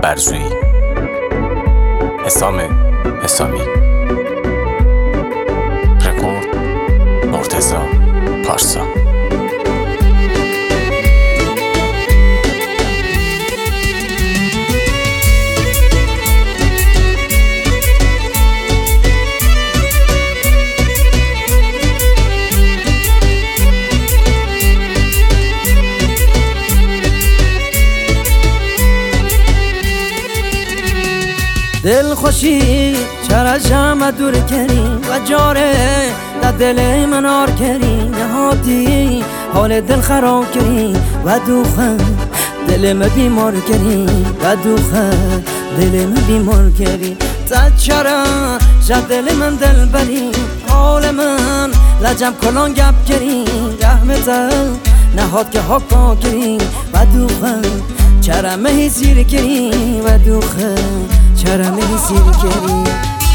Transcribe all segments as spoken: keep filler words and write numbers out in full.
برزویی. حسام حسامی. رکورد مرتضی پارسا. دل خوشی چرا جمع دور کردی و جاره در دل من آر کردی، نهادی حال دل خراب کردی و دوخه دل من بیمار کردی و دوخه دل من بیمار کردی. تا چرا شد دل من دل بری، حال من لجم کلان گپ کردی، رحمت نهاد که حقا کردی و دوخه چرا مهی زیر کردی و دوخه چرا مهی زیر کردی.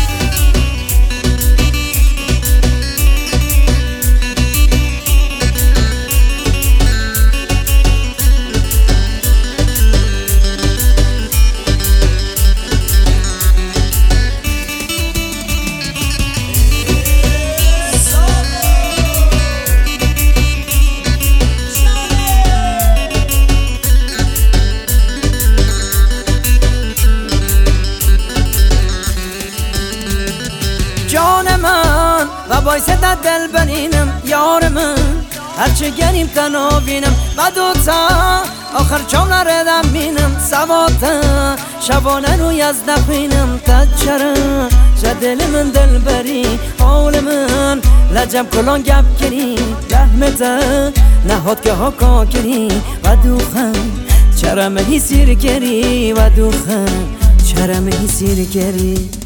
جان من و باعث در دل بنینم یار من، هرچه گریم تنابینم و دوتا آخر چام نردم بینم سواتا شبانه روی از نخوینم. تا چرا شد دل من دل بری، حال من لجم کلان گپ کری، رحمت نهاد که حقا کری و دوخه چرا مهی سیر کری و دوخه چرا مهی سیر کری.